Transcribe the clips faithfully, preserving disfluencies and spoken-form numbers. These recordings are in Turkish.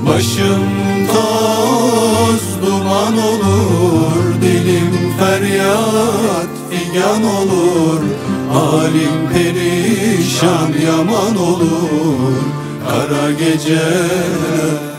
Başım toz duman olur, dilim feryat figan olur. Halim perişan yaman olur, kara geceler.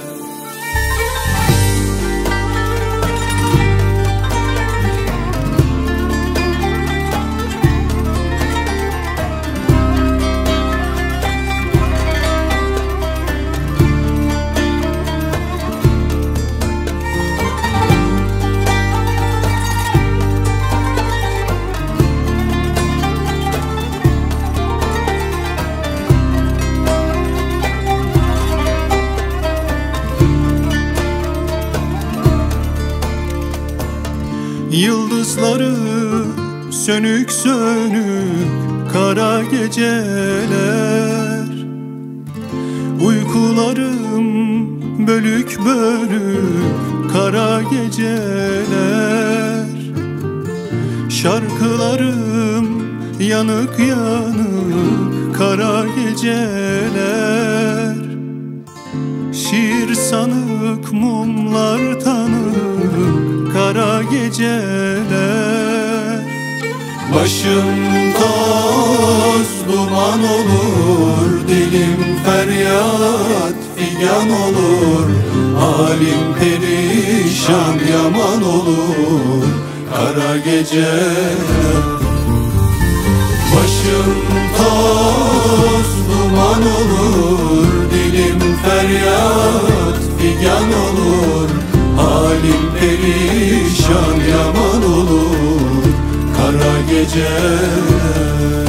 Yıldızları sönük sönük kara geceler. Uykularım bölük bölük kara geceler. Şarkılarım yanık yanık kara geceler. Şiir sanık mumlar tanık kara geceler. Başım toz duman olur, dilim feryat figan olur. Halim perişan yaman olur, kara geceler. Başım toz duman olur, dilim feryat figan olur. Halim perişan yaman olur, kara geceler.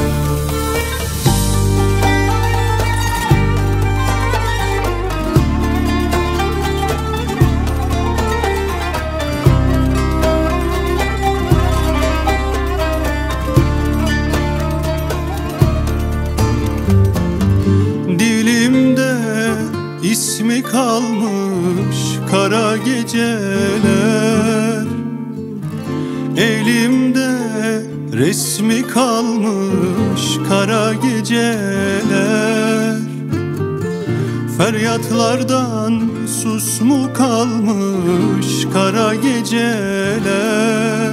Dilimde ismi kalmış kara geceler. Elimde resmi kalmış kara geceler. Feryatlardan sus mu kalmış kara geceler.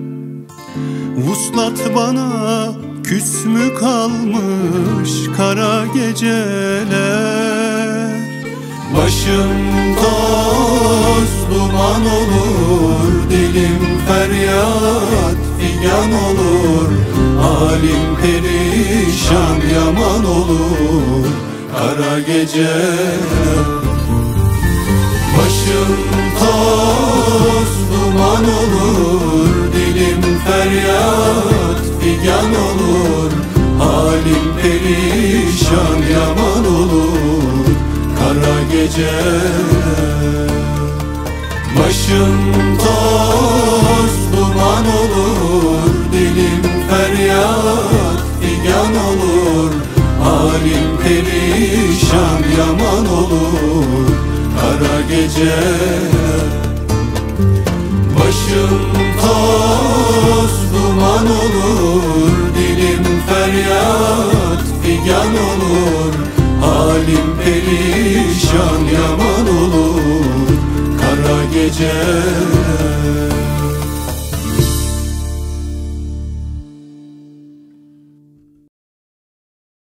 Vuslat bana küs mü kalmış kara geceler. Başım toz duman olur, dilim feryat figan olur. Halim perişan yaman olur, kara geceler. Başım toz duman olur, dilim feryat figan olur. Halim perişan yaman olur, kara geceler. Başım toz duman olur, dilim feryat figan olur. Halim perişan yaman olur, kara geceler. Başım toz duman olur, dilim feryat figan olur. Halim perişan yaman olur, kara geceler.